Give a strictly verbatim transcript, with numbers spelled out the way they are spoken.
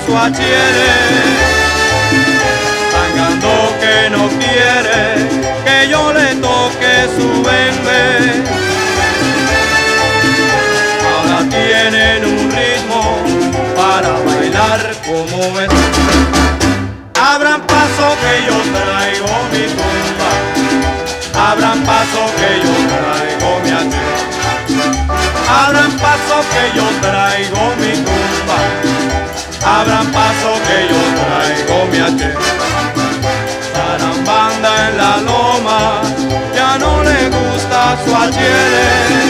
su achiere, tangando que no quiere que yo le toque su bembe. Ahora tienen un ritmo para bailar como es. Abran paso que yo traigo mi tumba, abran paso que yo traigo mi achiere, abran paso que yo traigo mi tumba, abran paso que yo traigo mi achiere. Zarambanda en la loma, ya no le gusta su achiere.